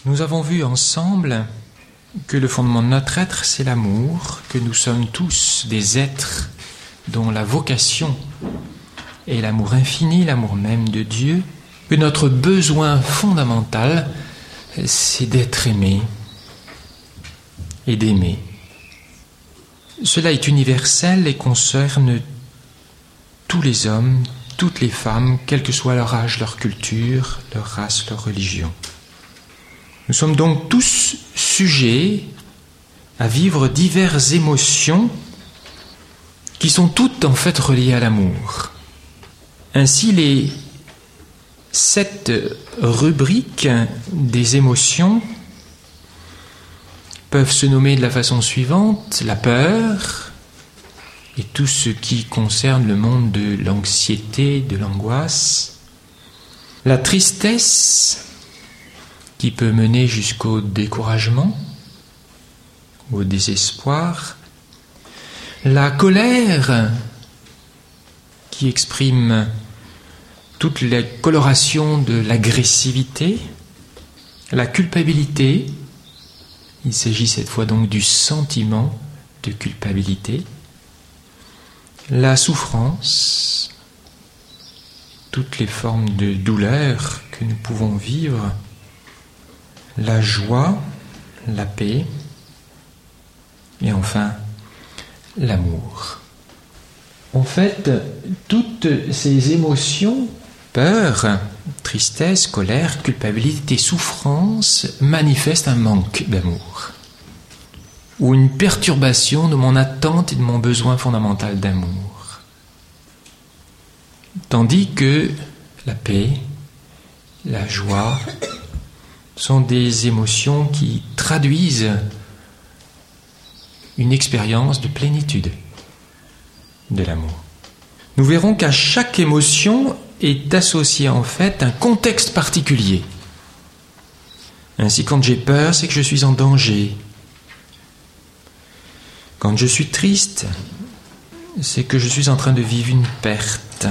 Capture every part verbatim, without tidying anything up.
Nous avons vu ensemble que le fondement de notre être, c'est l'amour, que nous sommes tous des êtres dont la vocation est l'amour infini, l'amour même de Dieu, que notre besoin fondamental, c'est d'être aimé et d'aimer. Cela est universel et concerne tous les hommes, toutes les femmes, quel que soit leur âge, leur culture, leur race, leur religion. Nous sommes donc tous sujets à vivre diverses émotions qui sont toutes en fait reliées à l'amour. Ainsi, les sept rubriques des émotions peuvent se nommer de la façon suivante: la peur et tout ce qui concerne le monde de l'anxiété, de l'angoisse, la tristesse qui peut mener jusqu'au découragement, au désespoir, la colère qui exprime toutes les colorations de l'agressivité, la culpabilité, il s'agit cette fois donc du sentiment de culpabilité, la souffrance, toutes les formes de douleur que nous pouvons vivre, la joie, la paix, et enfin l'amour. En fait, toutes ces émotions, peur, tristesse, colère, culpabilité, souffrance, manifestent un manque d'amour, ou une perturbation de mon attente et de mon besoin fondamental d'amour. Tandis que la paix, la joie, sont des émotions qui traduisent une expérience de plénitude de l'amour. Nous verrons qu'à chaque émotion est associé en fait un contexte particulier. Ainsi, quand j'ai peur, c'est que je suis en danger. Quand je suis triste, c'est que je suis en train de vivre une perte.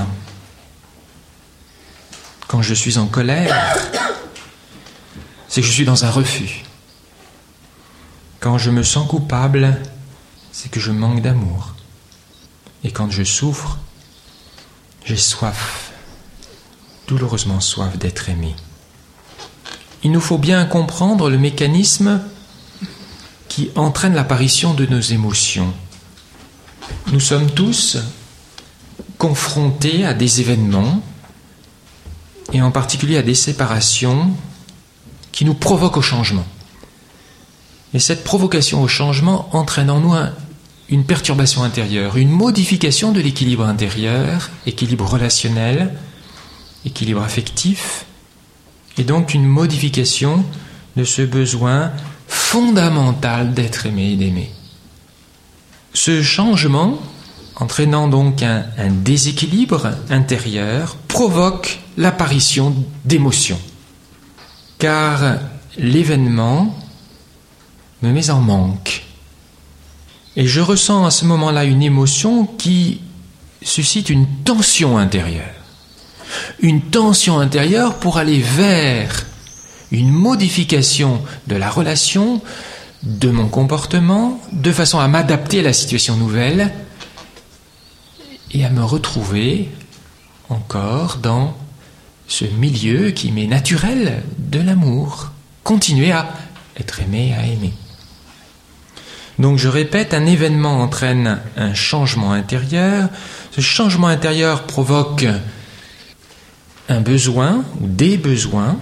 Quand je suis en colère, c'est que je suis dans un refus. Quand je me sens coupable, c'est que je manque d'amour. Et quand je souffre, j'ai soif, douloureusement soif d'être aimé. Il nous faut bien comprendre le mécanisme qui entraîne l'apparition de nos émotions. Nous sommes tous confrontés à des événements, et en particulier à des séparations qui nous provoquent au changement. Et cette provocation au changement entraîne en nous un, une perturbation intérieure, une modification de l'équilibre intérieur, équilibre relationnel, équilibre affectif, et donc une modification de ce besoin fondamental d'être aimé et d'aimer. Ce changement, entraînant donc un, un déséquilibre intérieur, provoque l'apparition d'émotions. Car l'événement me met en manque. Et je ressens à ce moment-là une émotion qui suscite une tension intérieure. Une tension intérieure pour aller vers une modification de la relation, de mon comportement, de façon à m'adapter à la situation nouvelle et à me retrouver encore dans ce milieu qui m'est naturel de l'amour. Continuer à être aimé, à aimer. Donc je répète, un événement entraîne un changement intérieur. Ce changement intérieur provoque un besoin ou des besoins,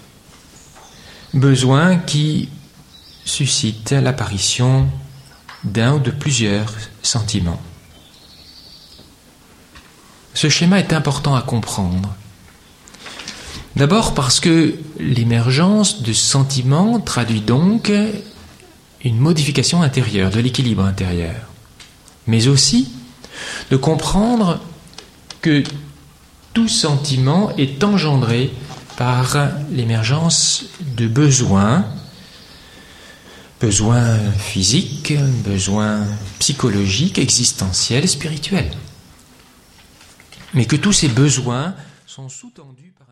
besoins qui suscitent l'apparition d'un ou de plusieurs sentiments. Ce schéma est important à comprendre. D'abord parce que l'émergence de sentiments traduit donc une modification intérieure, de l'équilibre intérieur. Mais aussi de comprendre que tout sentiment est engendré par l'émergence de besoins, besoins physiques, besoins psychologiques, existentiels, spirituels. Mais que tous ces besoins sont sous-tendus par